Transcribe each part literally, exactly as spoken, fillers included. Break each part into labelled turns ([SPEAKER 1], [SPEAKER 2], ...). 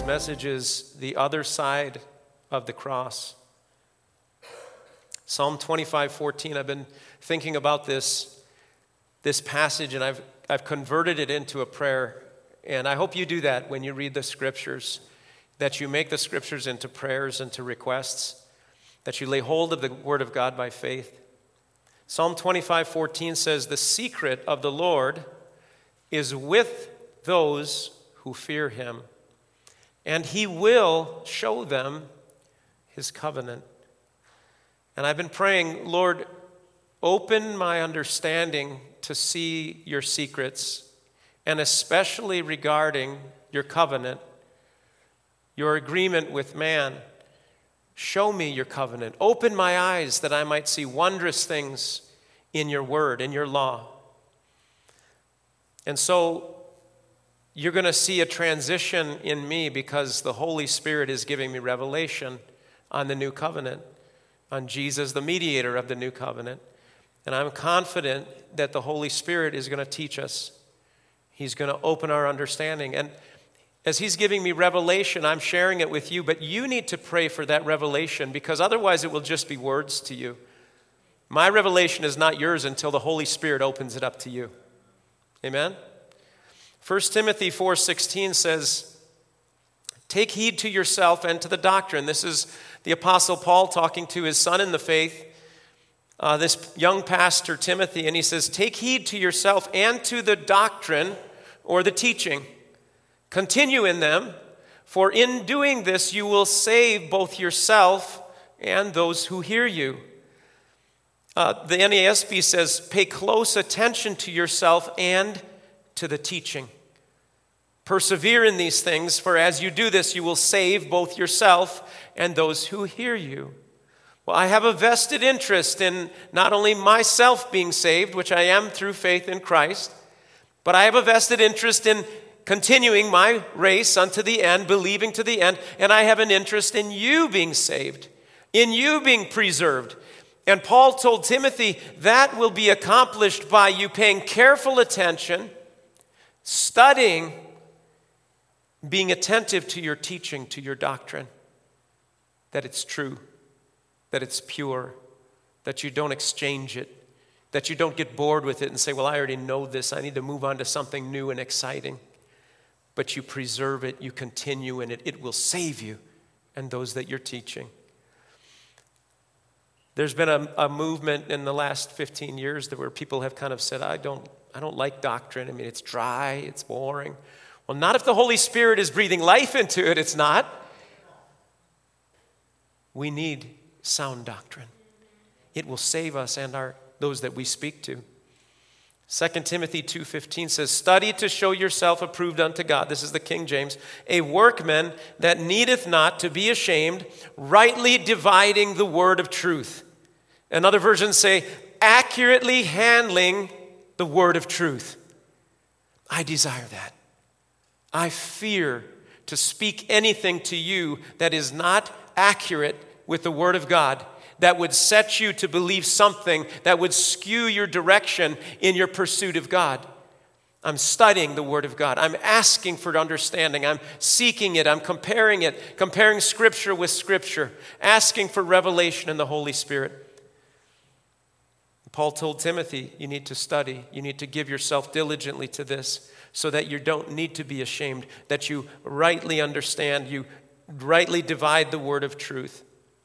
[SPEAKER 1] message is the other side of the cross. Psalm twenty-five fourteen, I've been thinking about this, this passage, and I've, I've converted it into a prayer. And I hope you do that when you read the scriptures, that you make the scriptures into prayers and to requests, that you lay hold of the word of God by faith. Psalm twenty-five fourteen says, "The secret of the Lord is with those who fear him, and he will show them his covenant." And I've been praying, Lord, open my understanding to see your secrets, and especially regarding your covenant, your agreement with man. Show me your covenant. Open my eyes that I might see wondrous things in your word, in your law. And so you're going to see a transition in me because the Holy Spirit is giving me revelation on the new covenant, on Jesus, the mediator of the new covenant. And I'm confident that the Holy Spirit is going to teach us. He's going to open our understanding. And as he's giving me revelation, I'm sharing it with you, but you need to pray for that revelation because otherwise it will just be words to you. My revelation is not yours until the Holy Spirit opens it up to you. Amen? First Timothy four sixteen says, "Take heed to yourself and to the doctrine." This is the Apostle Paul talking to his son in the faith, uh, this young pastor Timothy, and he says, "Take heed to yourself and to the doctrine," or the teaching. "Continue in them, for in doing this you will save both yourself and those who hear you." Uh, the N A S B says, "Pay close attention to yourself and to the teaching. Persevere in these things, for as you do this, you will save both yourself and those who hear you." Well, I have a vested interest in not only myself being saved, which I am through faith in Christ, but I have a vested interest in continuing my race unto the end, believing to the end, and I have an interest in you being saved, in you being preserved. And Paul told Timothy that will be accomplished by you paying careful attention, studying, being attentive to your teaching, to your doctrine, that it's true, that it's pure, that you don't exchange it, that you don't get bored with it and say, "Well, I already know this, I need to move on to something new and exciting." But you preserve it, you continue in it. It will save you and those that you're teaching. There's been a, a movement in the last fifteen years that where people have kind of said, I don't, I don't like doctrine. I mean, it's dry, it's boring. Well, not if the Holy Spirit is breathing life into it, it's not. We need sound doctrine. It will save us and our those that we speak to. Second Timothy two fifteen says, "Study to show yourself approved unto God." This is the King James. "A workman that needeth not to be ashamed, rightly dividing the word of truth." And other versions say, accurately handling the word of truth. I desire that. I fear to speak anything to you that is not accurate with the word of God, that would set you to believe something that would skew your direction in your pursuit of God. I'm studying the Word of God. I'm asking for understanding. I'm seeking it. I'm comparing it, comparing Scripture with Scripture, asking for revelation in the Holy Spirit. Paul told Timothy, you need to study. You need to give yourself diligently to this so that you don't need to be ashamed, that you rightly understand, you rightly divide the word of truth.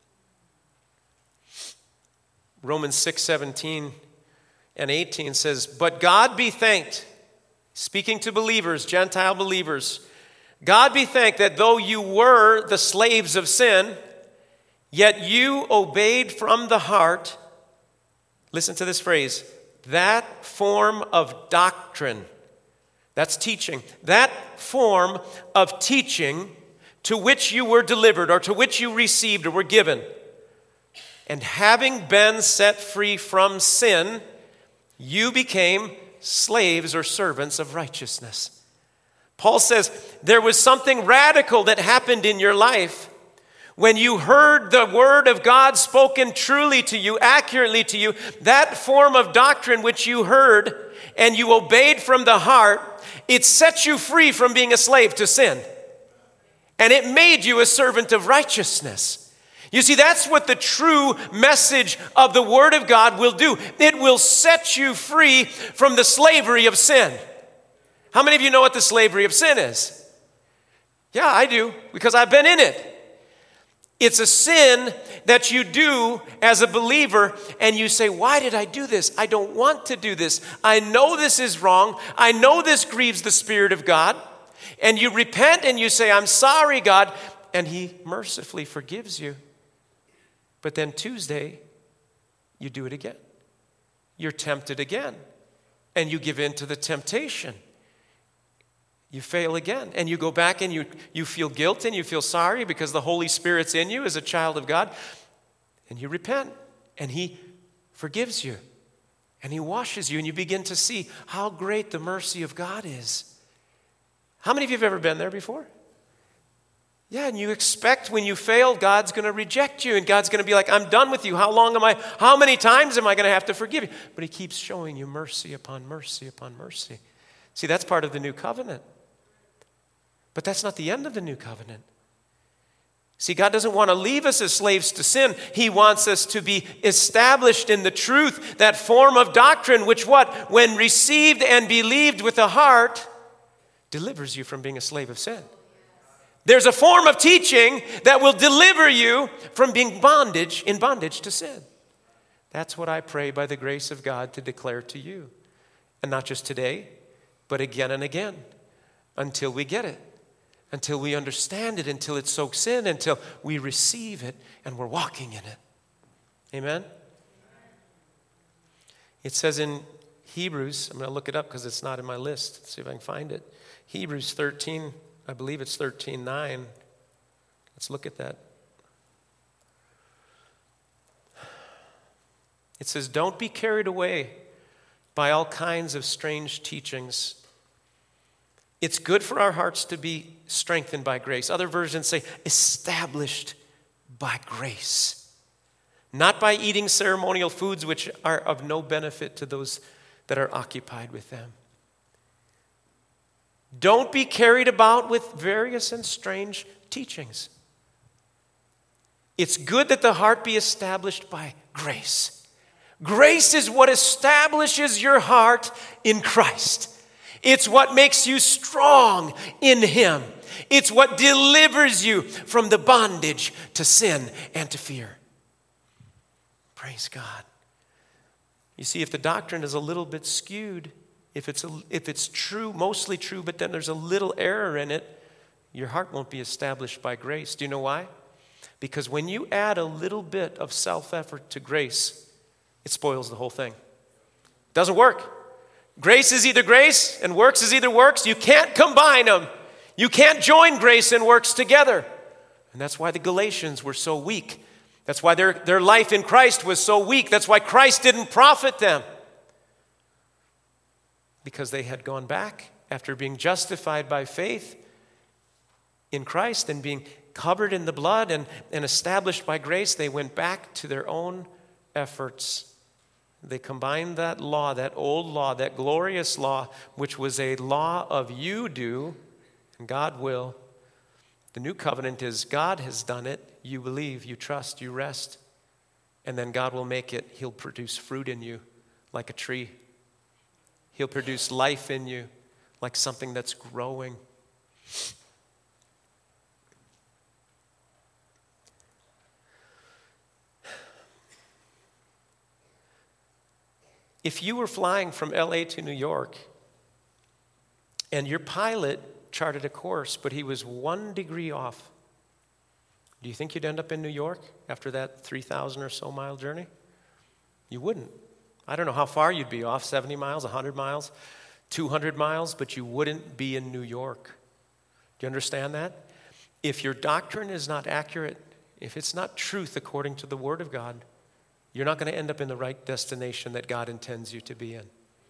[SPEAKER 1] Romans six seventeen and eighteen says, "But God be thanked," speaking to believers, Gentile believers, "God be thanked that though you were the slaves of sin, yet you obeyed from the heart," listen to this phrase, "that form of doctrine," that's teaching, "that form of teaching to which you were delivered," or to which you received or were given. "And having been set free from sin, you became slaves or servants of righteousness." Paul says there was something radical that happened in your life when you heard the word of God spoken truly to you, accurately to you. That form of doctrine which you heard and you obeyed from the heart, it set you free from being a slave to sin. and it made you a servant of righteousness. You see, that's what the true message of the Word of God will do. It will set you free from the slavery of sin. How many of you know what the slavery of sin is? Yeah, I do, because I've been in it. It's a sin that you do as a believer, and you say, why did I do this? I don't want to do this. I know this is wrong. I know this grieves the Spirit of God. And you repent and you say, I'm sorry, God, and He mercifully forgives you. But then Tuesday, you do it again. You're tempted again, and you give in to the temptation. You fail again, and you go back and you, you feel guilt and you feel sorry because the Holy Spirit's in you as a child of God, and you repent, and He forgives you, and He washes you, and you begin to see how great the mercy of God is. How many of you have ever been there before? Yeah, and you expect when you fail, God's going to reject you, and God's going to be like, I'm done with you. How long am I, how many times am I going to have to forgive you? But He keeps showing you mercy upon mercy upon mercy. See, that's part of the new covenant. But that's not the end of the new covenant. See, God doesn't want to leave us as slaves to sin. He wants us to be established in the truth, that form of doctrine, which what? When received and believed with the heart, delivers you from being a slave of sin. There's a form of teaching that will deliver you from being bondage in bondage to sin. That's what I pray by the grace of God to declare to you. And not just today, but again and again, until we get it. Until we understand it, until it soaks in, until we receive it and we're walking in it. Amen? It says in Hebrews, I'm going to look it up because it's not in my list. Let's see if I can find it. Hebrews thirteen, I believe it's thirteen nine. Let's look at that. It says, don't be carried away by all kinds of strange teachings. It's good for our hearts to be strengthened by grace. Other versions say established by grace. Not by eating ceremonial foods which are of no benefit to those that are occupied with them. Don't be carried about with various and strange teachings. It's good that the heart be established by grace. Grace is what establishes your heart in Christ. It's what makes you strong in Him. It's what delivers you from the bondage to sin and to fear. Praise God. You see, if the doctrine is a little bit skewed, if it's, a, if it's true, mostly true, but then there's a little error in it, your heart won't be established by grace. Do you know why? Because when you add a little bit of self-effort to grace, it spoils the whole thing. It doesn't work. Grace is either grace and works is either works. You can't combine them. You can't join grace and works together. And that's why the Galatians were so weak. That's why their, their life in Christ was so weak. That's why Christ didn't profit them. Because they had gone back after being justified by faith in Christ and being covered in the blood and, and established by grace. They went back to their own efforts. They combined that law, that old law, that glorious law, which was a law of you do, and God will. The new covenant is God has done it. You believe, you trust, you rest. And then God will make it. He'll produce fruit in you like a tree. He'll produce life in you like something that's growing. If you were flying from L A to New York and your pilot charted a course, but he was one degree off, do you think you'd end up in New York after that three thousand or so mile journey? You wouldn't. I don't know how far you'd be off, seventy miles, one hundred miles, two hundred miles, but you wouldn't be in New York. Do you understand that? If your doctrine is not accurate, if it's not truth according to the Word of God, you're not going to end up in the right destination that God intends you to be in.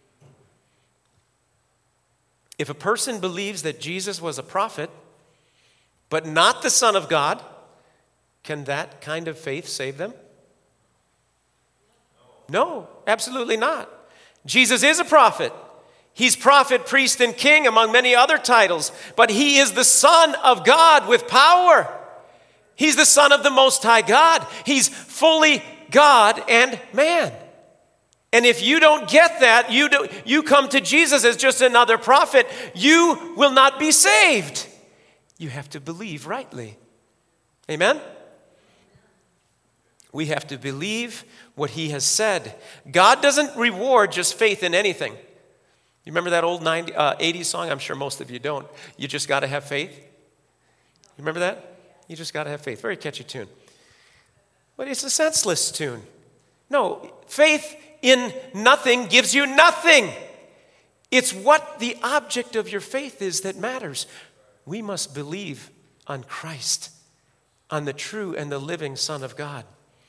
[SPEAKER 1] If a person believes that Jesus was a prophet, but not the Son of God, can that kind of faith save them? No, absolutely not. Jesus is a prophet. He's prophet, priest, and king, among many other titles. But he is the Son of God with power. He's the Son of the Most High God. He's fully God and man. And if you don't get that, you do, you come to Jesus as just another prophet, you will not be saved. You have to believe rightly. Amen? We have to believe what he has said. God doesn't reward just faith in anything. You remember that old nineties, uh, eighties song? I'm sure most of you don't. You just got to have faith. You remember that? You just got to have faith. Very catchy tune. But it's a senseless tune. No, faith in nothing gives you nothing. It's what the object of your faith is that matters. We must believe on Christ, on the true and the living Son of God.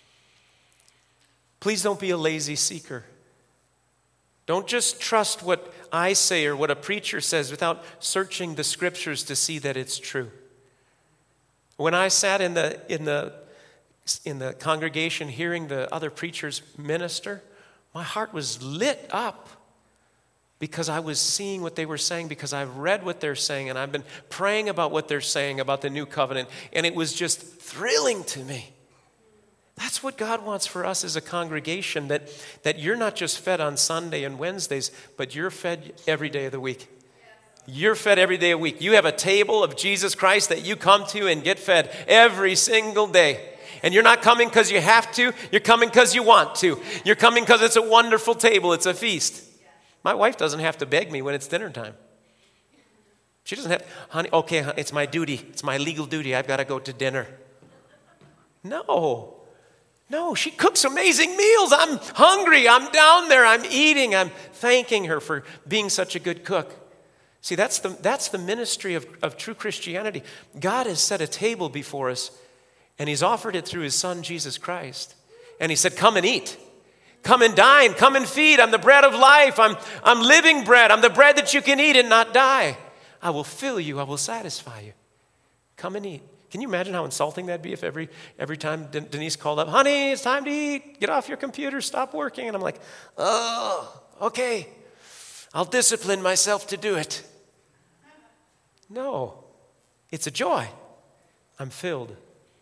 [SPEAKER 1] Please don't be a lazy seeker. Don't just trust what I say or what a preacher says without searching the scriptures to see that it's true. When I sat in the in the in the congregation hearing the other preachers minister, my heart was lit up because I was seeing what they were saying, because I've read what they're saying, and I've been praying about what they're saying about the new covenant, and it was just thrilling to me. That's what God wants for us as a congregation, that, that you're not just fed on Sunday and Wednesdays, but you're fed every day of the week. You're fed every day of the week. You have a table of Jesus Christ that you come to and get fed every single day. And you're not coming because you have to. You're coming because you want to. You're coming because it's a wonderful table. It's a feast. My wife doesn't have to beg me when it's dinner time. She doesn't have, honey, okay, honey, it's my duty. It's my legal duty. I've got to go to dinner. No. No, she cooks amazing meals. I'm hungry. I'm down there. I'm eating. I'm thanking her for being such a good cook. See, that's the, that's the ministry of, of true Christianity. God has set a table before us, and he's offered it through his Son, Jesus Christ. And he said, come and eat. Come and dine. Come and feed. I'm the bread of life. I'm, I'm living bread. I'm the bread that you can eat and not die. I will fill you. I will satisfy you. Come and eat. Can you imagine how insulting that'd be if every every time Denise called up, honey, it's time to eat. Get off your computer. Stop working. And I'm like, oh, okay. I'll discipline myself to do it. No, it's a joy. I'm filled.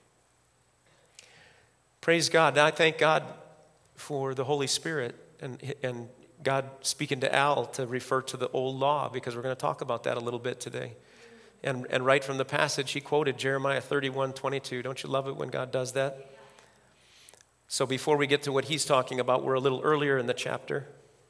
[SPEAKER 1] Praise God. And I thank God for the Holy Spirit and, and God speaking to Al to refer to the old law, because we're going to talk about that a little bit today. And, and right from the passage, he quoted Jeremiah thirty-one twenty-two. Don't you love it when God does that? So before we get to what he's talking about, we're a little earlier in the chapter.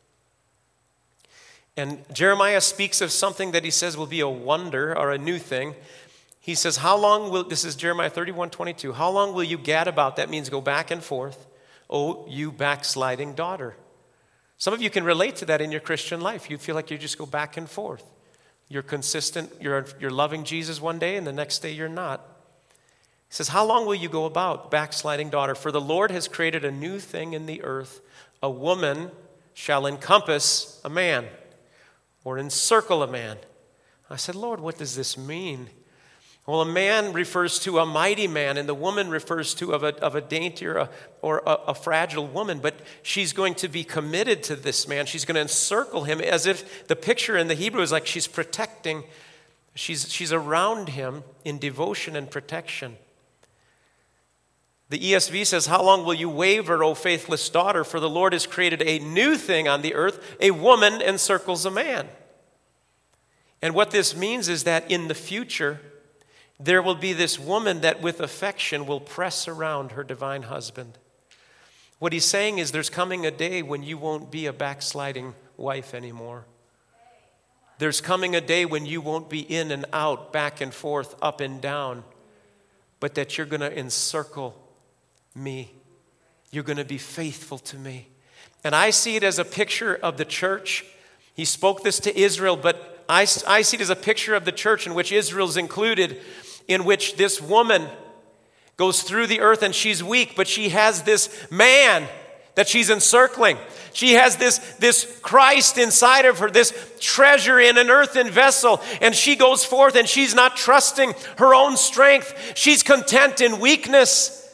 [SPEAKER 1] And Jeremiah speaks of something that he says will be a wonder or a new thing. He says, how long will, this is Jeremiah thirty-one twenty-two, how long will you gad about? That means go back and forth. Oh, you backsliding daughter. Some of you can relate to that in your Christian life. You feel like you just go back and forth. You're consistent, you're, you're loving Jesus one day, and the next day you're not. He says, how long will you go about, backsliding daughter? For the Lord has created a new thing in the earth. A woman shall encompass a man, or encircle a man. I said, Lord, what does this mean? Well, a man refers to a mighty man, and the woman refers to of a, of a dainty or, a, or a, a fragile woman. But she's going to be committed to this man. She's going to encircle him, as if the picture in the Hebrew is like she's protecting. She's, she's around him in devotion and protection. The E S V says, how long will you waver, O faithless daughter? For the Lord has created a new thing on the earth. A woman encircles a man. And what this means is that in the future, there will be this woman that with affection will press around her divine husband. What he's saying is there's coming a day when you won't be a backsliding wife anymore. There's coming a day when you won't be in and out, back and forth, up and down, but that you're going to encircle me. You're going to be faithful to me. And I see it as a picture of the church. He spoke this to Israel, but I, I see it as a picture of the church in which Israel's included, in which this woman goes through the earth and she's weak, but she has this man that she's encircling. She has this, this Christ inside of her, this treasure in an earthen vessel, and she goes forth and she's not trusting her own strength. She's content in weakness.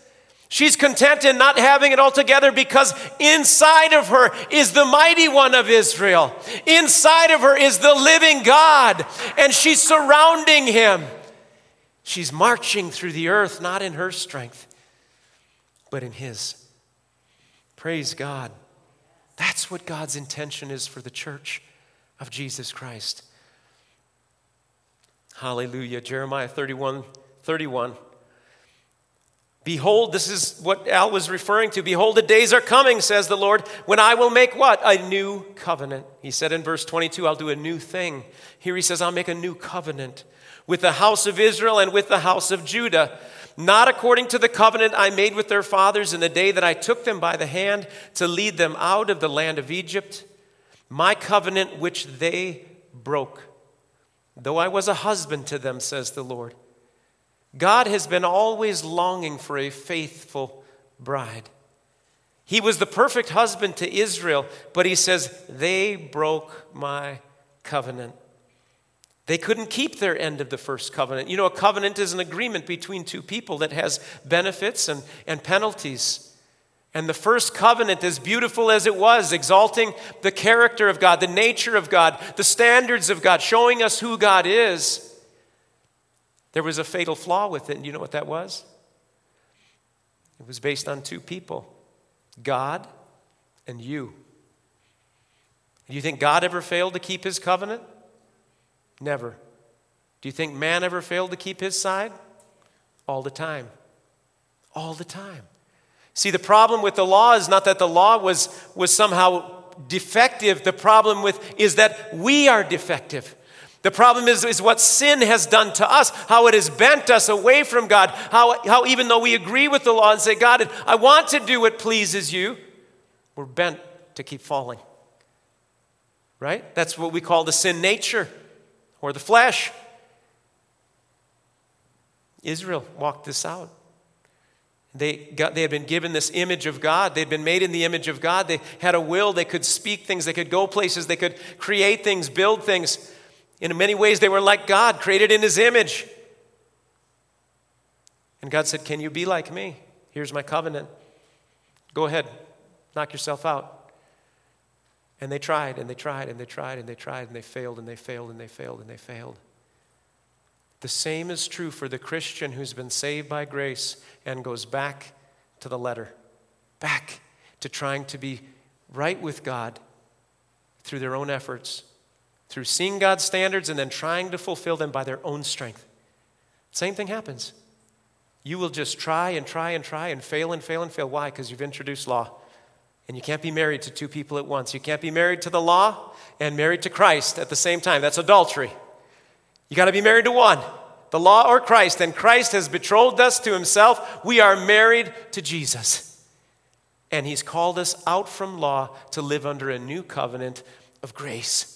[SPEAKER 1] She's content in not having it all together because inside of her is the mighty one of Israel. Inside of her is the living God, and she's surrounding him. She's marching through the earth, not in her strength, but in his. Praise God. That's what God's intention is for the church of Jesus Christ. Hallelujah. Jeremiah thirty-one, thirty-one. Behold, this is what Al was referring to. Behold, the days are coming, says the Lord, when I will make what? A new covenant. He said in verse twenty-two, I'll do a new thing. Here he says, I'll make a new covenant with the house of Israel and with the house of Judah, not according to the covenant I made with their fathers in the day that I took them by the hand to lead them out of the land of Egypt, my covenant which they broke, though I was a husband to them, says the Lord. God has been always longing for a faithful bride. He was the perfect husband to Israel, but he says, they broke my covenant. They couldn't keep their end of the first covenant. You know, a covenant is an agreement between two people that has benefits and, and penalties. And the first covenant, as beautiful as it was, exalting the character of God, the nature of God, the standards of God, showing us who God is, there was a fatal flaw with it, and you know what that was? It was based on two people, God and you. Do you think God ever failed to keep his covenant? Never. Do you think man ever failed to keep his side? All the time. All the time. See, the problem with the law is not that the law was, was somehow defective. The problem with is that we are defective. The problem is, is what sin has done to us, how it has bent us away from God, how, how even though we agree with the law and say, God, I want to do what pleases you, we're bent to keep falling. Right? That's what we call the sin nature or the flesh. Israel walked this out. They got, they had been given this image of God. They'd been made in the image of God. They had a will. They could speak things. They could go places. They could create things, build things. In many ways, they were like God, created in his image. And God said, can you be like me? Here's my covenant. Go ahead, knock yourself out. And they tried, and they tried, and they tried, and they tried, and they failed, and they failed, and they failed, and they failed. The same is true for the Christian who's been saved by grace and goes back to the letter, back to trying to be right with God through their own efforts, through seeing God's standards and then trying to fulfill them by their own strength. Same thing happens. You will just try and try and try and fail and fail and fail. Why? Because you've introduced law. And you can't be married to two people at once. You can't be married to the law and married to Christ at the same time. That's adultery. You got to be married to one, the law or Christ. And Christ has betrothed us to himself. We are married to Jesus. And he's called us out from law to live under a new covenant of grace.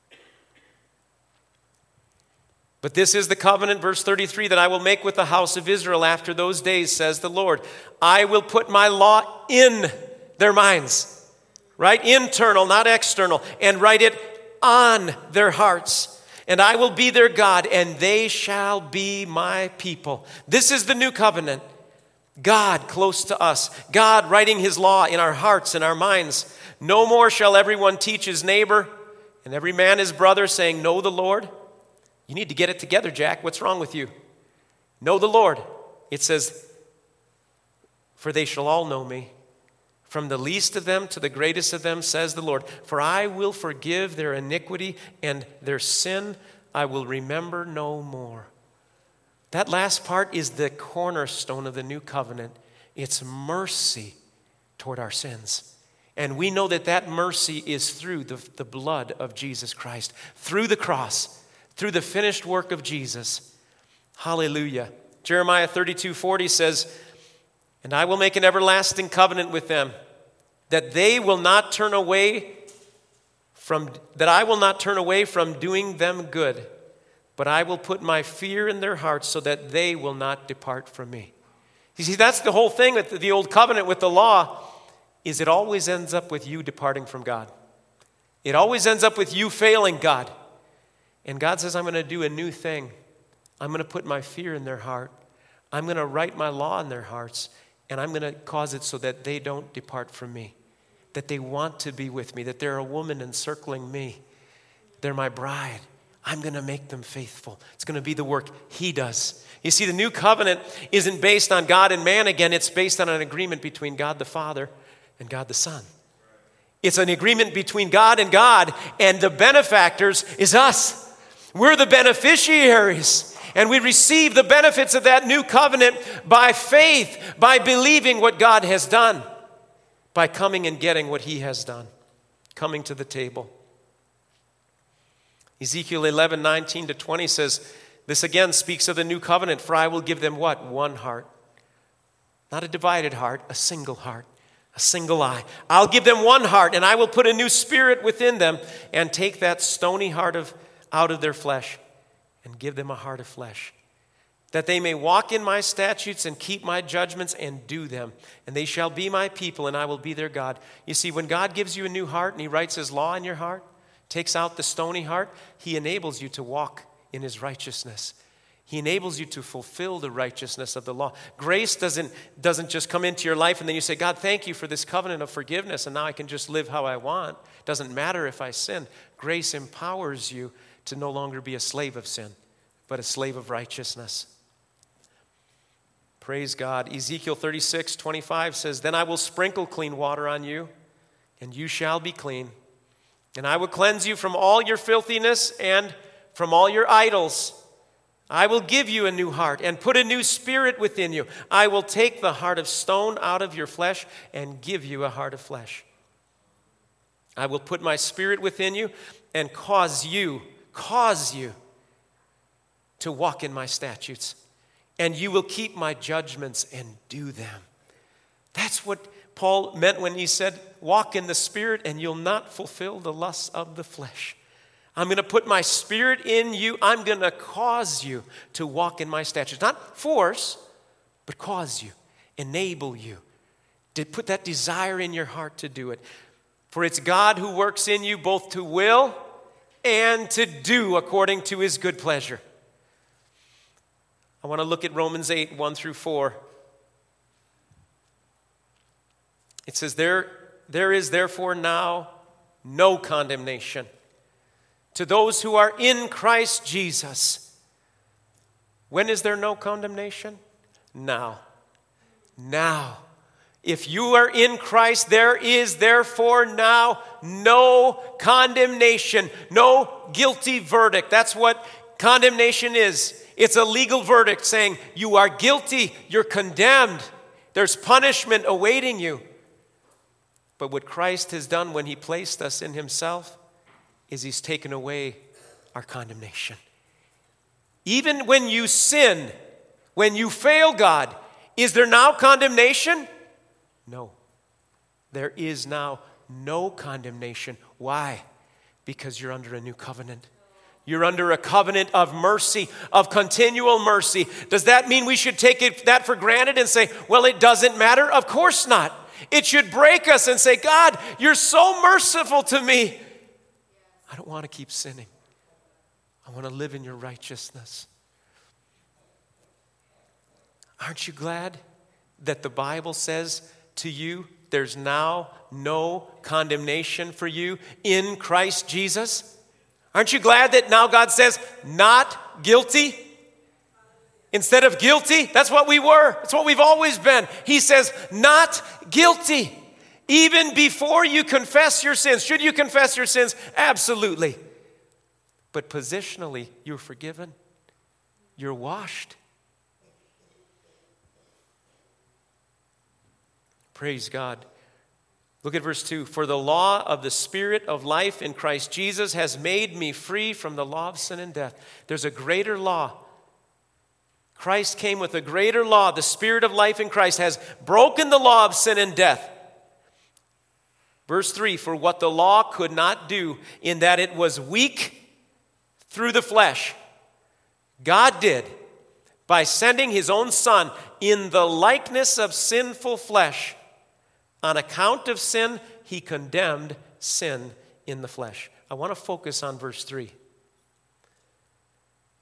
[SPEAKER 1] But this is the covenant, verse thirty-three, that I will make with the house of Israel after those days, says the Lord. I will put my law in their minds, right? Internal, not external, and write it on their hearts. And I will be their God, and they shall be my people. This is the new covenant. God close to us. God writing his law in our hearts and our minds. No more shall everyone teach his neighbor and every man his brother, saying, know the Lord. You need to get it together, Jack. What's wrong with you? Know the Lord. It says, for they shall all know me. From the least of them to the greatest of them, says the Lord. For I will forgive their iniquity and their sin I will remember no more. That last part is the cornerstone of the new covenant. It's mercy toward our sins. And we know that that mercy is through the, the blood of Jesus Christ, through the cross, through the finished work of Jesus. Hallelujah. Jeremiah thirty-two forty says, and I will make an everlasting covenant with them, that they will not turn away from, that I will not turn away from doing them good, but I will put my fear in their hearts so that they will not depart from me. You see, that's the whole thing with the old covenant with the law, is it always ends up with you departing from God. It always ends up with you failing God. And God says, I'm going to do a new thing. I'm going to put my fear in their heart. I'm going to write my law in their hearts. And I'm going to cause it so that they don't depart from me, that they want to be with me, that they're a woman encircling me. They're my bride. I'm going to make them faithful. It's going to be the work he does. You see, the new covenant isn't based on God and man again. It's based on an agreement between God the Father and God the Son. It's an agreement between God and God, and the benefactors is us. We're the beneficiaries, and we receive the benefits of that new covenant by faith, by believing what God has done, by coming and getting what he has done, coming to the table. Ezekiel eleven, nineteen to twenty says, this again speaks of the new covenant, for I will give them what? One heart. Not a divided heart, a single heart, a single eye. I'll give them one heart, and I will put a new spirit within them and take that stony heart of, out of their flesh and give them a heart of flesh, that they may walk in my statutes and keep my judgments and do them. And they shall be my people, and I will be their God. You see, when God gives you a new heart and he writes his law in your heart, takes out the stony heart, he enables you to walk in his righteousness. He enables you to fulfill the righteousness of the law. Grace doesn't, doesn't just come into your life and then you say, God, thank you for this covenant of forgiveness, and now I can just live how I want. Doesn't matter if I sin. Grace empowers you to no longer be a slave of sin, but a slave of righteousness. Praise God. Ezekiel thirty-six, twenty-five says, then I will sprinkle clean water on you, and you shall be clean. And I will cleanse you from all your filthiness and from all your idols. I will give you a new heart and put a new spirit within you. I will take the heart of stone out of your flesh and give you a heart of flesh. I will put my spirit within you and cause you, cause you to walk in my statutes. And you will keep my judgments and do them. That's what Paul meant when he said, walk in the Spirit and you'll not fulfill the lusts of the flesh. I'm going to put my Spirit in you. I'm going to cause you to walk in my statutes. Not force, but cause you, enable you, to put that desire in your heart to do it. For it's God who works in you both to will and to do according to his good pleasure. I want to look at Romans eight, one through four. It says, there, there is therefore now no condemnation to those who are in Christ Jesus. When is there no condemnation? Now. Now. If you are in Christ, there is therefore now no condemnation, no guilty verdict. That's what condemnation is. It's a legal verdict saying you are guilty, you're condemned, there's punishment awaiting you. But what Christ has done when he placed us in himself is he's taken away our condemnation. Even when you sin, when you fail God, is there now condemnation? No. There is now no condemnation. Why? Because you're under a new covenant. You're under a covenant of mercy, of continual mercy. Does that mean we should take it, that for granted and say, well, it doesn't matter? Of course not. It should break us and say, God, you're so merciful to me. I don't want to keep sinning. I want to live in your righteousness. Aren't you glad that the Bible says to you, there's now no condemnation for you in Christ Jesus? Aren't you glad that now God says, not guilty? Instead of guilty, that's what we were. That's what we've always been. He says, not guilty. Even before you confess your sins. Should you confess your sins? Absolutely. But positionally, you're forgiven. You're washed. Praise God. Look at verse two. For the law of the Spirit of life in Christ Jesus has made me free from the law of sin and death. There's a greater law. Christ came with a greater law. The Spirit of life in Christ has broken the law of sin and death. Verse three, for what the law could not do, in that it was weak through the flesh, God did by sending his own Son in the likeness of sinful flesh. On account of sin, he condemned sin in the flesh. I want to focus on verse three.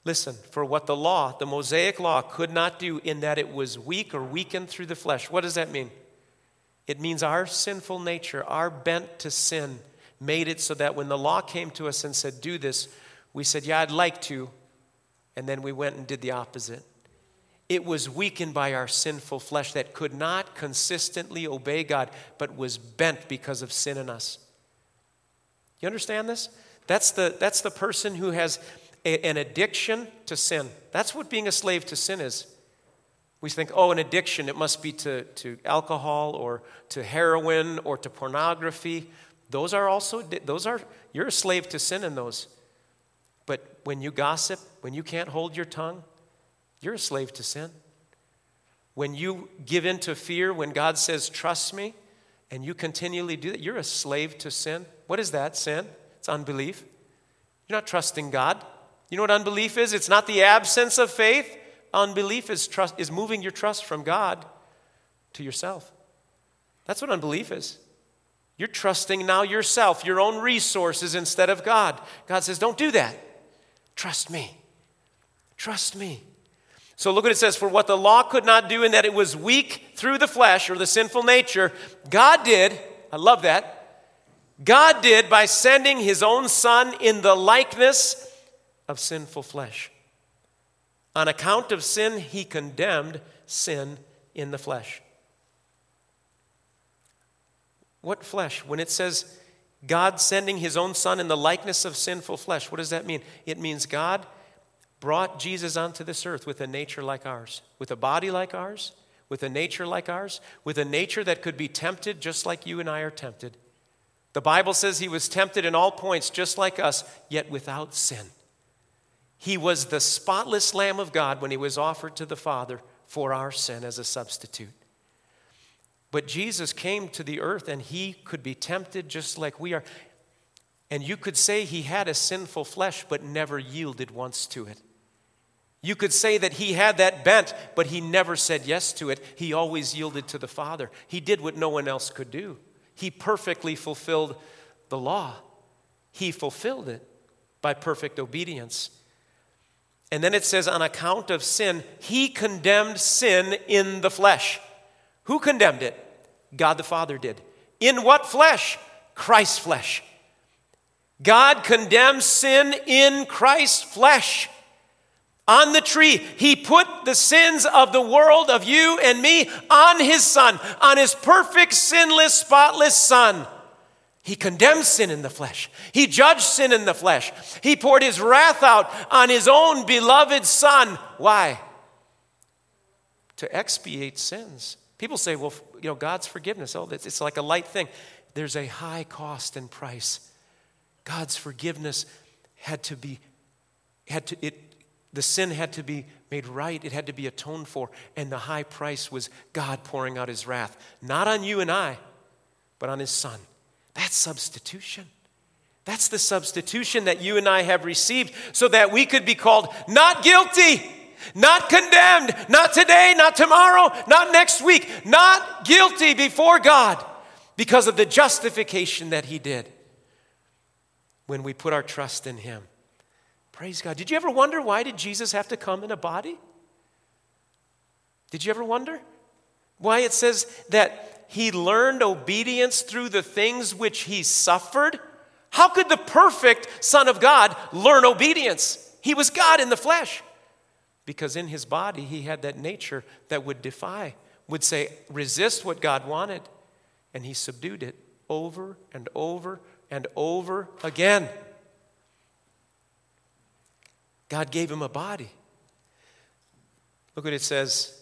[SPEAKER 1] Listen, for what the law, the Mosaic law, could not do in that it was weak or weakened through the flesh. What does that mean? It means our sinful nature, our bent to sin, made it so that when the law came to us and said, do this, we said, yeah, I'd like to. And then we went and did the opposite. It was weakened by our sinful flesh that could not consistently obey God, but was bent because of sin in us. You understand this? That's the, that's the person who has a, an addiction to sin. That's what being a slave to sin is. We think, oh, an addiction, it must be to, to alcohol or to heroin or to pornography. Those are also, those are, you're a slave to sin in those. But when you gossip, when you can't hold your tongue, you're a slave to sin. When you give in to fear, when God says, trust me, and you continually do that, you're a slave to sin. What is that, sin? It's unbelief. You're not trusting God. You know what unbelief is? It's not the absence of faith. Unbelief is trust is moving your trust from God to yourself. That's what unbelief is. You're trusting now yourself, your own resources instead of God. God says, don't do that. Trust me. Trust me. So look what it says, for what the law could not do in that it was weak through the flesh or the sinful nature, God did, I love that, God did by sending his own son in the likeness of sinful flesh. On account of sin, he condemned sin in the flesh. What flesh? When it says God sending his own son in the likeness of sinful flesh, what does that mean? It means God brought Jesus onto this earth with a nature like ours, with a body like ours, with a nature like ours, with a nature that could be tempted just like you and I are tempted. The Bible says he was tempted in all points just like us, yet without sin. He was the spotless Lamb of God when he was offered to the Father for our sin as a substitute. But Jesus came to the earth and he could be tempted just like we are. And you could say he had a sinful flesh but never yielded once to it. You could say that he had that bent, but he never said yes to it. He always yielded to the Father. He did what no one else could do. He perfectly fulfilled the law. He fulfilled it by perfect obedience. And then it says, on account of sin, he condemned sin in the flesh. Who condemned it? God the Father did. In what flesh? Christ's flesh. God condemns sin in Christ's flesh. On the tree, he put the sins of the world, of you and me, on his Son, on his perfect, sinless, spotless Son. He condemned sin in the flesh. He judged sin in the flesh. He poured his wrath out on his own beloved Son. Why? To expiate sins. People say, well, you know, God's forgiveness, oh, it's like a light thing. There's a high cost and price. God's forgiveness had to be, had to, it, the sin had to be made right. It had to be atoned for. And the high price was God pouring out his wrath. Not on you and I, but on his Son. That's substitution. That's the substitution that you and I have received so that we could be called not guilty, not condemned, not today, not tomorrow, not next week, not guilty before God because of the justification that he did when we put our trust in him. Praise God. Did you ever wonder why did Jesus have to come in a body? Did you ever wonder why it says that he learned obedience through the things which he suffered? How could the perfect Son of God learn obedience? He was God in the flesh. Because in his body, he had that nature that would defy, would say, resist what God wanted. And he subdued it over and over and over again. God gave him a body. Look what it says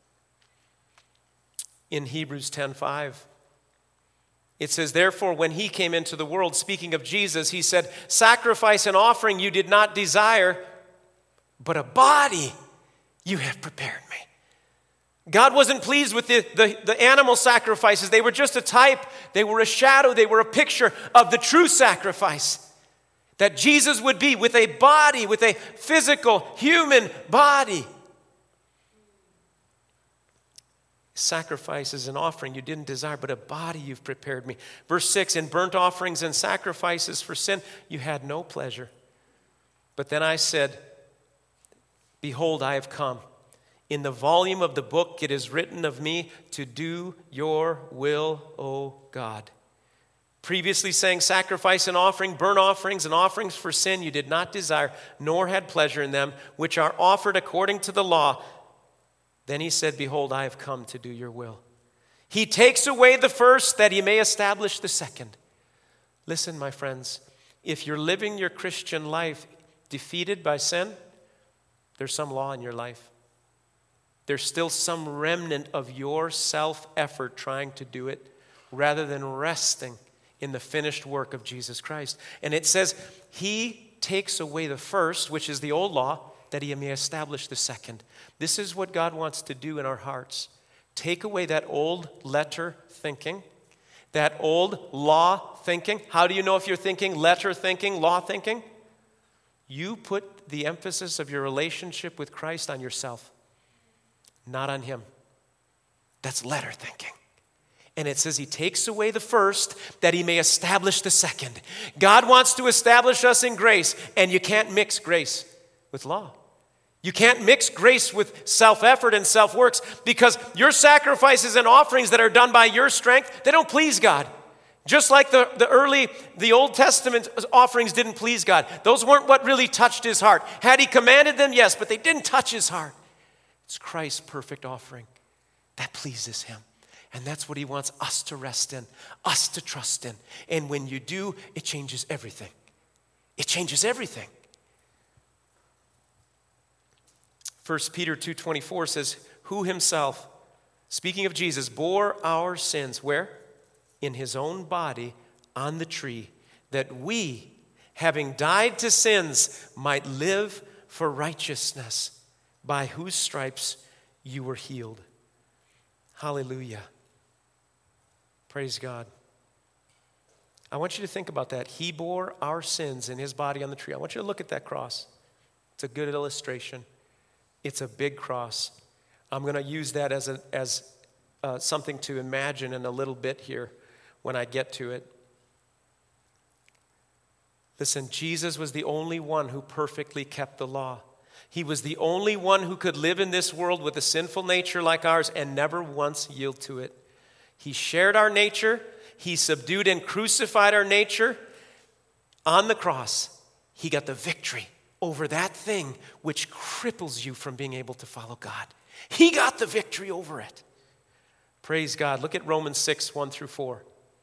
[SPEAKER 1] in Hebrews ten five. It says, therefore, when he came into the world, speaking of Jesus, he said, sacrifice and offering you did not desire, but a body you have prepared me. God wasn't pleased with the, the, the animal sacrifices. They were just a type. They were a shadow. They were a picture of the true sacrifice. That Jesus would be with a body, with a physical, human body. Sacrifices and offering you didn't desire, but a body you've prepared me. Verse six, in burnt offerings and sacrifices for sin, you had no pleasure. But then I said, Behold, I have come. In the volume of the book it is written of me to do your will, O God. Previously saying, sacrifice and offering, burnt offerings and offerings for sin you did not desire, nor had pleasure in them, which are offered according to the law. Then he said, behold, I have come to do your will. He takes away the first that he may establish the second. Listen, my friends, if you're living your Christian life defeated by sin, there's some law in your life. There's still some remnant of your self-effort trying to do it rather than resting in the finished work of Jesus Christ. And it says, he takes away the first, which is the old law, that he may establish the second. This is what God wants to do in our hearts. Take away that old letter thinking, that old law thinking. How do you know if you're thinking letter thinking, law thinking? You put the emphasis of your relationship with Christ on yourself, not on him. That's letter thinking. And it says he takes away the first that he may establish the second. God wants to establish us in grace, and you can't mix grace with law. You can't mix grace with self-effort and self-works, because your sacrifices and offerings that are done by your strength, they don't please God. Just like the, the early, the Old Testament offerings didn't please God. Those weren't what really touched his heart. Had he commanded them, yes, but they didn't touch his heart. It's Christ's perfect offering that pleases him. And that's what he wants us to rest in, us to trust in. And when you do, it changes everything. It changes everything. First Peter two twenty-four says, who himself, speaking of Jesus, bore our sins, where? In his own body on the tree, that we, having died to sins, might live for righteousness, by whose stripes you were healed. Hallelujah. Praise God. I want you to think about that. He bore our sins in his body on the tree. I want you to look at that cross. It's a good illustration. It's a big cross. I'm going to use that as a, as uh, something to imagine in a little bit here when I get to it. Listen, Jesus was the only one who perfectly kept the law. He was the only one who could live in this world with a sinful nature like ours and never once yield to it. He shared our nature. He subdued and crucified our nature. On the cross, he got the victory over that thing which cripples you from being able to follow God. He got the victory over it. Praise God. Look at Romans six, one through four.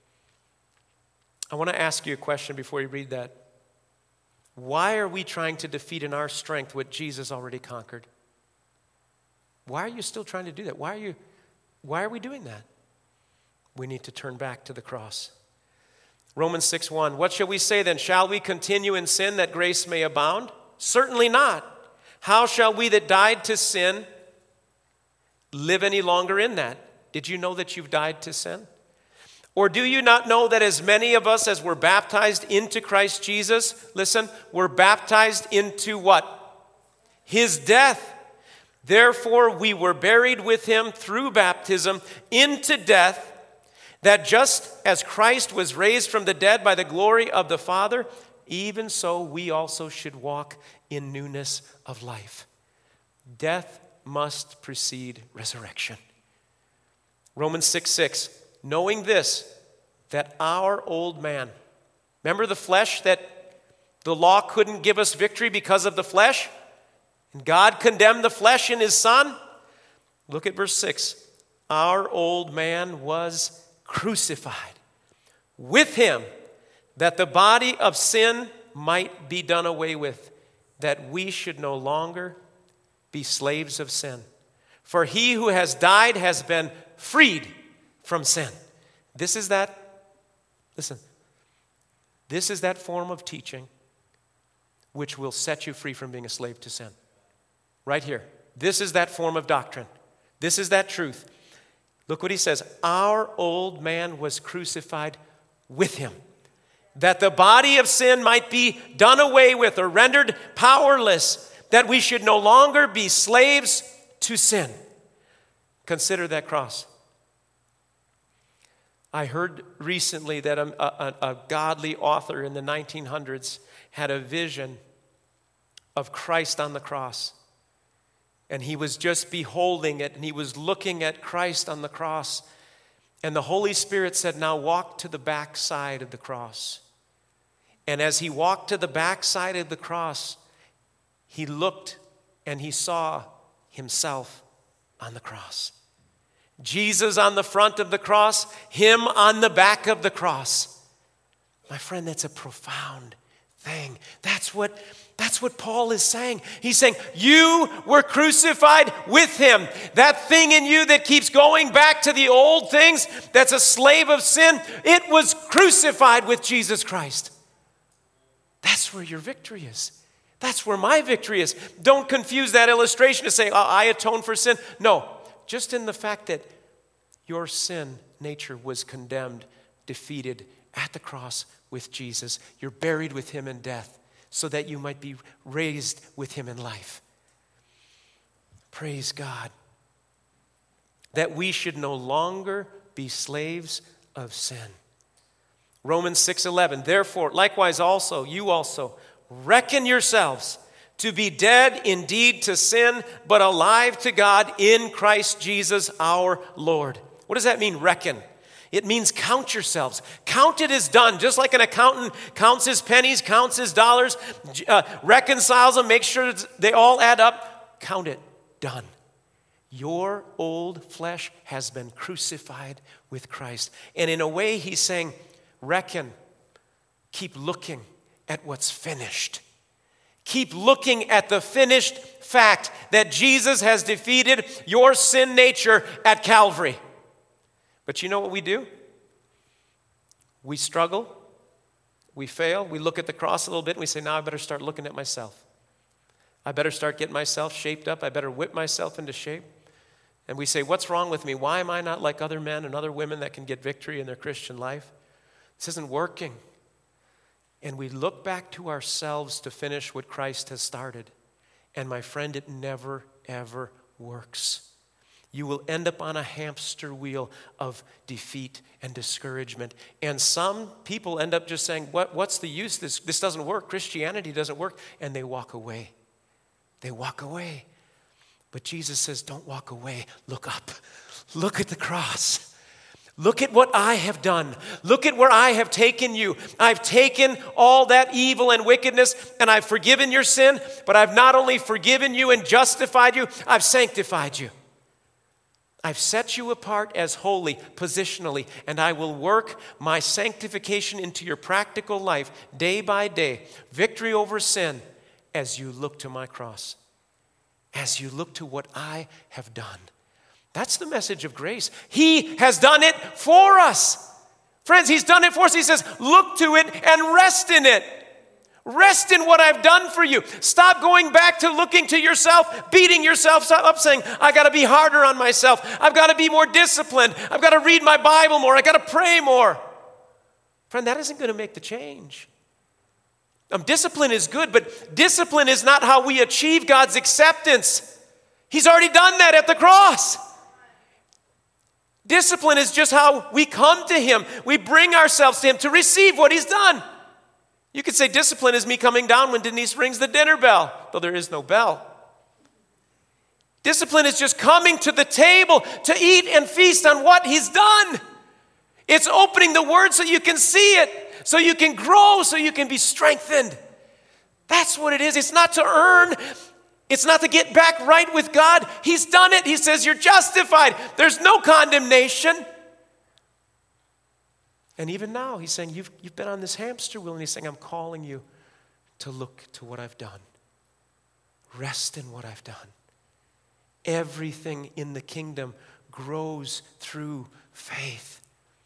[SPEAKER 1] I want to ask you a question before you read that. Why are we trying to defeat in our strength what Jesus already conquered? Why are you still trying to do that? Why are you, why are we doing that? We need to turn back to the cross. Romans six, one. What shall we say then? Shall we continue in sin that grace may abound? Certainly not. How shall we that died to sin live any longer in that? Did you know that you've died to sin? Or do you not know that as many of us as were baptized into Christ Jesus, listen, were baptized into what? His death. Therefore we were buried with him through baptism into death, that just as Christ was raised from the dead by the glory of the Father, even so we also should walk in newness of life. Death must precede resurrection. Romans six, six. Knowing this, that our old man, remember the flesh, that the law couldn't give us victory because of the flesh? And God condemned the flesh in his Son? Look at verse six. Our old man was crucified with him, that the body of sin might be done away with, that we should no longer be slaves of sin. For he who has died has been freed from sin. This is that, listen, this is that form of teaching which will set you free from being a slave to sin. Right here. This is that form of doctrine. This is that truth. Look what he says. Our old man was crucified with him, that the body of sin might be done away with or rendered powerless, that we should no longer be slaves to sin. Consider that cross. I heard recently that a, a, a godly author in the nineteen hundreds had a vision of Christ on the cross. And he was just beholding it, and he was looking at Christ on the cross. And the Holy Spirit said, now walk to the back side of the cross. And as he walked to the back side of the cross, he looked and he saw himself on the cross. Jesus on the front of the cross, him on the back of the cross. My friend, that's a profound thing. That's what, that's what Paul is saying. He's saying, you were crucified with him. That thing in you that keeps going back to the old things, that's a slave of sin, it was crucified with Jesus Christ. That's where your victory is. That's where my victory is. Don't confuse that illustration to say, oh, I atone for sin. No, just in the fact that your sin nature was condemned, defeated at the cross with Jesus. You're buried with him in death so that you might be raised with him in life. Praise God. That we should no longer be slaves of sin. Romans six eleven, therefore, likewise also, you also, reckon yourselves to be dead indeed to sin, but alive to God in Christ Jesus our Lord. What does that mean, reckon? It means count yourselves. Count it as done, just like an accountant counts his pennies, counts his dollars, uh, reconciles them, makes sure they all add up. Count it, done. Your old flesh has been crucified with Christ. And in a way, he's saying, reckon, keep looking at what's finished. Keep looking at the finished fact that Jesus has defeated your sin nature at Calvary. But you know what we do? We struggle, we fail, we look at the cross a little bit and we say, now I better start looking at myself. I better start getting myself shaped up. I better whip myself into shape. And we say, what's wrong with me? Why am I not like other men and other women that can get victory in their Christian life? This isn't working. And we look back to ourselves to finish what Christ has started. And my friend, it never, ever works. You will end up on a hamster wheel of defeat and discouragement. And some people end up just saying, what, what's the use? This, this doesn't work. Christianity doesn't work. And they walk away. They walk away. But Jesus says, don't walk away. Look up. Look at the cross. Look at what I have done. Look at where I have taken you. I've taken all that evil and wickedness, and I've forgiven your sin, but I've not only forgiven you and justified you, I've sanctified you. I've set you apart as holy positionally, and I will work my sanctification into your practical life day by day. Victory over sin as you look to my cross, as you look to what I have done. That's the message of grace. He has done it for us. Friends, he's done it for us. He says, look to it and rest in it. Rest in what I've done for you. Stop going back to looking to yourself, beating yourself up, saying, I got to be harder on myself. I've got to be more disciplined. I've got to read my Bible more. I've got to pray more. Friend, that isn't going to make the change. Um, discipline is good, but discipline is not how we achieve God's acceptance. He's already done that at the cross. Discipline is just how we come to him. We bring ourselves to him to receive what he's done. You could say discipline is me coming down when Denise rings the dinner bell, though there is no bell. Discipline is just coming to the table to eat and feast on what he's done. It's opening the word so you can see it, so you can grow, so you can be strengthened. That's what it is. It's not to earn. It's not to get back right with God. He's done it. He says you're justified. There's no condemnation. And even now, he's saying, you've, you've been on this hamster wheel, and he's saying, I'm calling you to look to what I've done. Rest in what I've done. Everything in the kingdom grows through faith.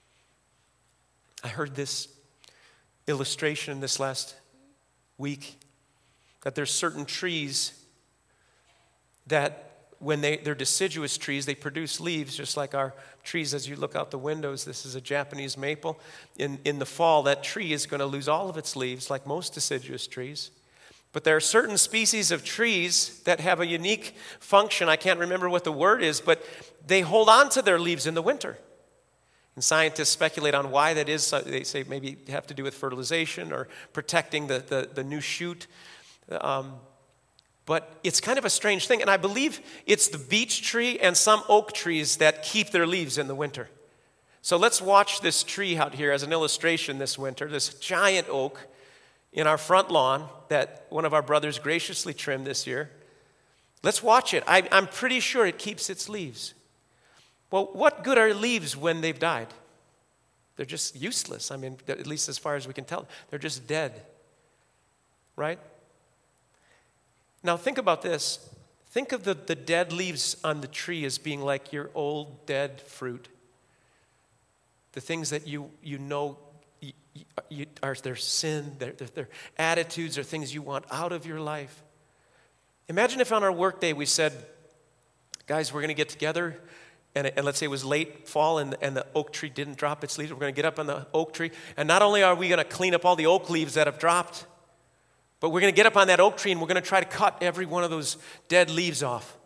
[SPEAKER 1] I heard this illustration this last week, that there's certain trees that when they, they're deciduous trees, they produce leaves just like our trees as you look out the windows. This is a Japanese maple. In, in the fall, that tree is going to lose all of its leaves like most deciduous trees. But there are certain species of trees that have a unique function. I can't remember what the word is, but they hold on to their leaves in the winter. And scientists speculate on why that is. They say maybe it have to do with fertilization or protecting the, the, the new shoot. Um, But it's kind of a strange thing. And I believe it's the beech tree and some oak trees that keep their leaves in the winter. So let's watch this tree out here as an illustration this winter, this giant oak in our front lawn that one of our brothers graciously trimmed this year. Let's watch it. I, I'm pretty sure it keeps its leaves. Well, what good are leaves when they've died? They're just useless. I mean, at least as far as we can tell, they're just dead. Right? Now think about this. Think of the, the dead leaves on the tree as being like your old dead fruit. The things that you you know you, you, are their sin, their, their, their attitudes, or things you want out of your life. Imagine if on our work day we said, guys, we're going to get together, and, and let's say it was late fall and, and the oak tree didn't drop its leaves. We're going to get up on the oak tree, and not only are we going to clean up all the oak leaves that have dropped, but we're going to get up on that oak tree and we're going to try to cut every one of those dead leaves off.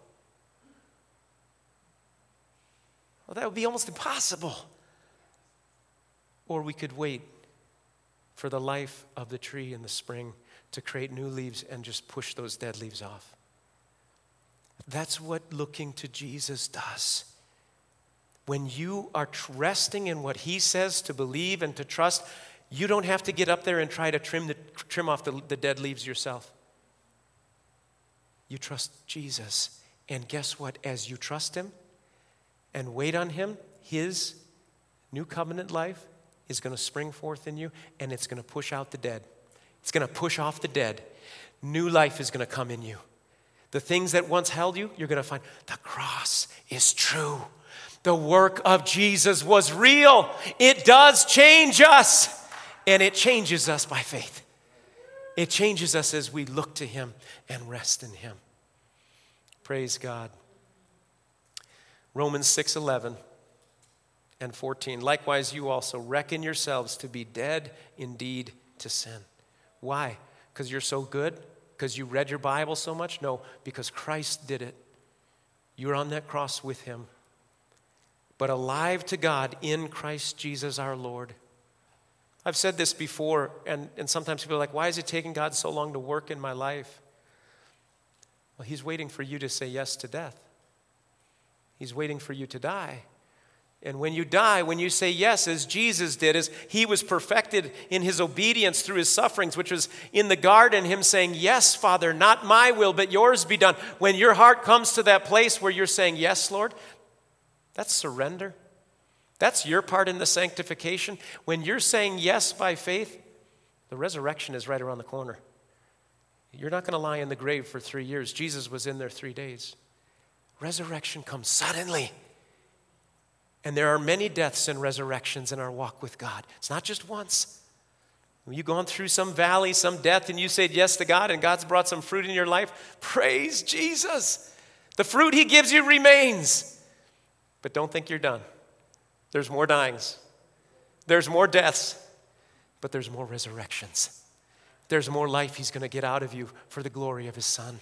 [SPEAKER 1] Well, that would be almost impossible. Or we could wait for the life of the tree in the spring to create new leaves and just push those dead leaves off. That's what looking to Jesus does. When you are resting in what he says to believe and to trust, you don't have to get up there and try to trim, the, trim off the, the dead leaves yourself. You trust Jesus. And guess what? As you trust him and wait on him, his new covenant life is going to spring forth in you, and it's going to push out the dead. It's going to push off the dead. New life is going to come in you. The things that once held you, you're going to find the cross is true. The work of Jesus was real. It does change us, and it changes us by faith. It changes us as we look to him and rest in him. Praise God. Romans six eleven and fourteen. Likewise, you also reckon yourselves to be dead indeed to sin. Why? Because you're so good? Because you read your Bible so much? No, because Christ did it. You were on that cross with him. But alive to God in Christ Jesus our Lord. I've said this before, and, and sometimes people are like, why is it taking God so long to work in my life? Well, he's waiting for you to say yes to death. He's waiting for you to die. And when you die, when you say yes, as Jesus did, as he was perfected in his obedience through his sufferings, which was in the garden, him saying, yes, Father, not my will, but yours be done. When your heart comes to that place where you're saying, yes, Lord, that's surrender. That's your part in the sanctification. When you're saying yes by faith, the resurrection is right around the corner. You're not going to lie in the grave for three years. Jesus was in there three days. Resurrection comes suddenly. And there are many deaths and resurrections in our walk with God. It's not just once. When you've gone through some valley, some death, and you said yes to God, and God's brought some fruit in your life, praise Jesus. The fruit he gives you remains. But don't think you're done. There's more dyings. There's more deaths. But there's more resurrections. There's more life he's going to get out of you for the glory of his Son.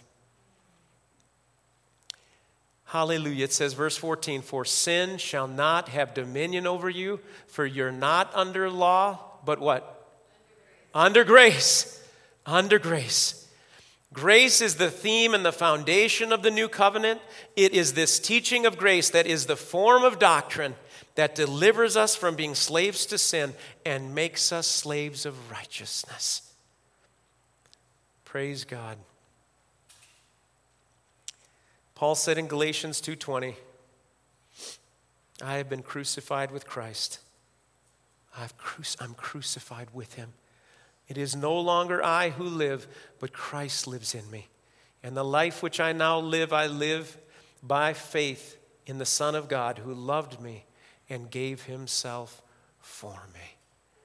[SPEAKER 1] Hallelujah. It says, verse fourteen, for sin shall not have dominion over you, for you're not under law, but what? Under grace. Under grace. Grace is the theme and the foundation of the new covenant. It is this teaching of grace that is the form of doctrine that delivers us from being slaves to sin and makes us slaves of righteousness. Praise God. Paul said in Galatians two twenty, I have been crucified with Christ. I've cru- I'm crucified with him. It is no longer I who live, but Christ lives in me. And the life which I now live, I live by faith in the Son of God who loved me and gave himself for me.